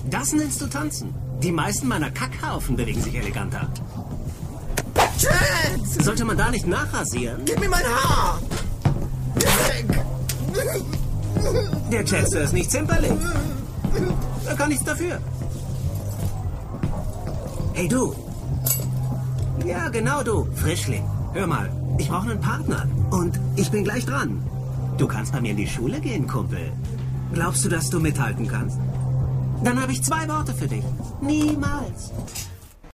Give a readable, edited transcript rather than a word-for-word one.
Das nennst du tanzen? Die meisten meiner Kackhaufen bewegen sich eleganter. Chad! Sollte man da nicht nachrasieren? Gib mir mein Haar! Weg! Der Chester ist nicht zimperlich. Er kann nichts dafür. Hey, du. Ja, genau du, Frischling. Hör mal, ich brauche einen Partner. Und ich bin gleich dran. Du kannst bei mir in die Schule gehen, Kumpel. Glaubst du, dass du mithalten kannst? Dann habe ich 2 Worte für dich. Niemals.